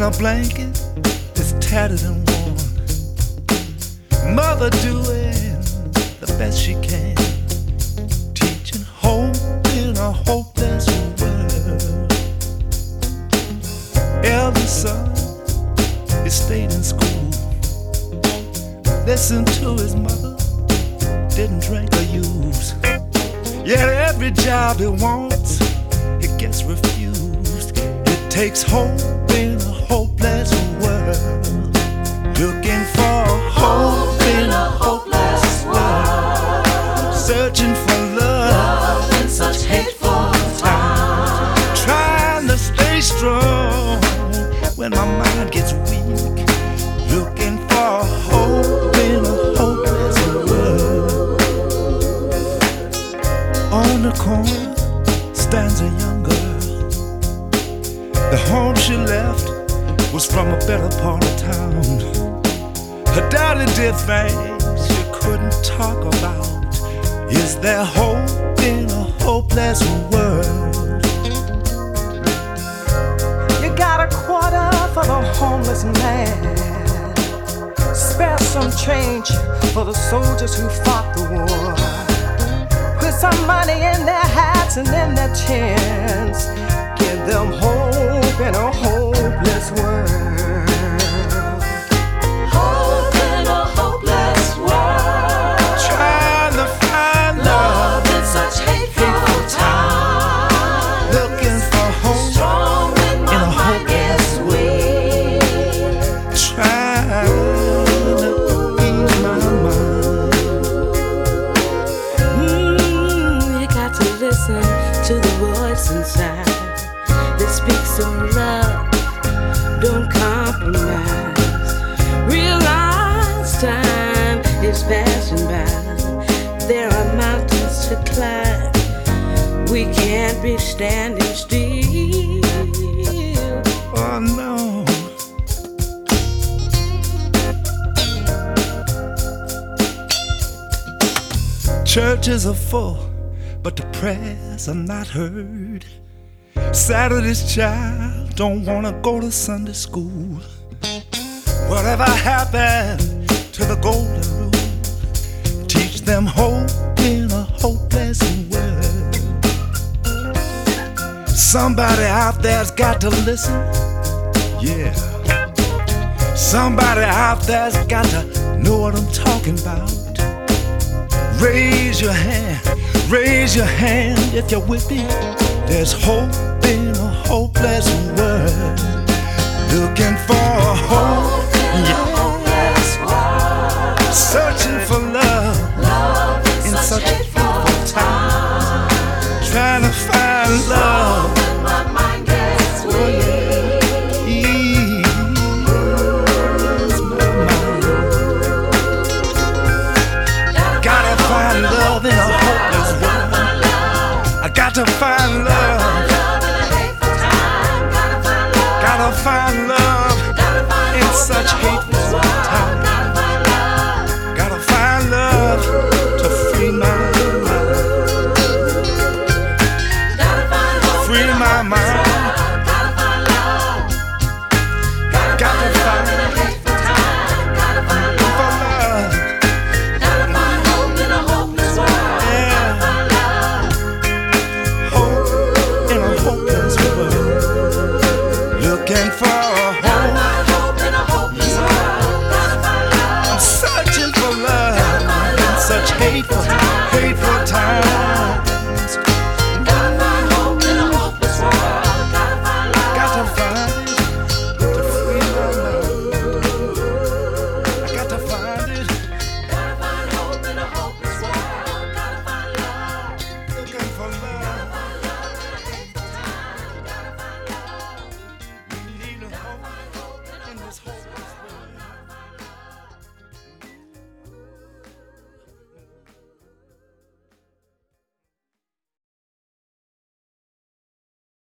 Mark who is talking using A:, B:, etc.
A: in a blanket that's tattered and worn. Mother doing the best she can, teaching hope in a hopeless world. Eldest son, he stayed in school, listened to his mother, didn't drink or use. Yet every job he wants, it gets refused. It takes hope in a hopeless world, looking for hope in a hopeless world, searching for love in such hateful times, trying to stay strong when my mind gets weak, looking for hope in a hopeless world. On the corner stands a young girl. The home she left was from a better part of town. Her daddy did things she couldn't talk about. Is there hope in a hopeless world?
B: You got a quarter for the homeless man. Spare some change for the soldiers who fought the war. Put some money in their hats and in their tins. Give them hope in a hopeless world.
C: Hope in a hopeless world.
A: Trying to find love
C: in such hateful times.
A: looking for hope
C: Strong when
A: in
C: my
A: a
C: mind gets weak.
A: trying to ease my mind.
D: You got to listen to the voice inside that speaks of love. Don't compromise. Realize time is passing by. There are mountains to climb. We can't be standing still.
A: Oh no. Churches are full, but the prayers are not heard. Saturday's child don't wanna go to Sunday school. Whatever happened to the golden rule? Teach them hope in a hopeless world. Somebody out there's got to listen. Yeah. Somebody out there's got to know what I'm talking about. Raise your hand if you're with me. There's hope in a hopeless world, looking for hope